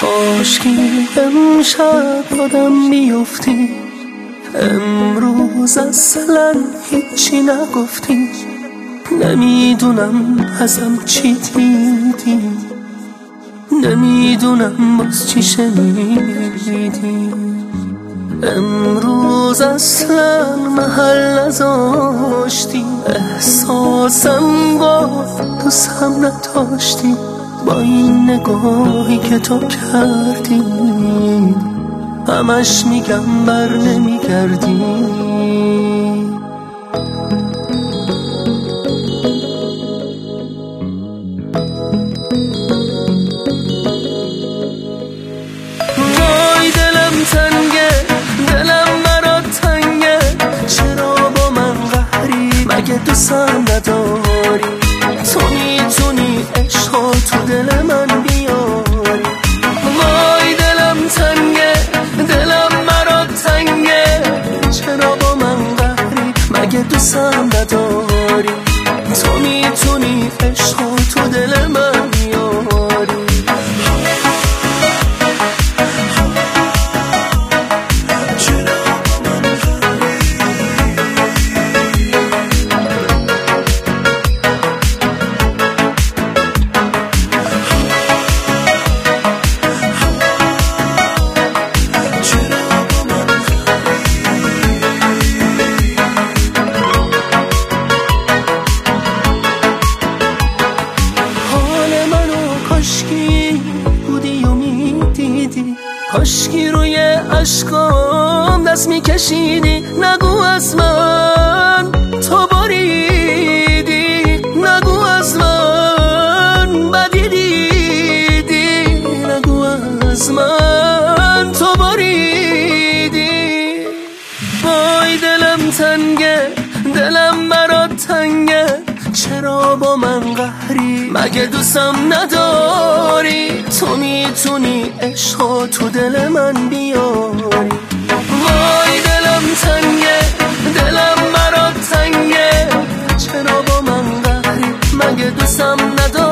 کاشکی امشب آدم بیفتی، امروز اصلا هیچی نگفتی. نمیدونم ازم چی دیدی، نمیدونم باز چی شنیدی. امروز اصلا محل نذاشتی، احساسم گفت دوستم نداشتی. با این نگاهی که تو کردی همش میگم بر نمیگردی. وای دلم تنگه، دلم برات تنگه، چرا با من قهری؟ مگه دوستم نداری؟ تو میتونی عشقا تو دل من بیاری. وای دلم تنگه، دلم برات تنگه، چرا با من قهری؟ مگه دوستم نداری؟ تو میتونی عشقا تو دل من بیاری. کاشکی بودی و میدیدی، کاشکی روی عشقام دست میکشیدی. نگو از من تو بریدی، نگو از من بدی دیدی، نگو از من تو بریدی. وای دلم تنگه، دلم برات تنگه، چرا با من قهری؟ مگه دوستم نداری؟ تو میتونی عشقا تو دل من بیاری. وای دلم تنگه، دلم برات تنگه، چرا با من قهری؟ مگه دوستم نداری؟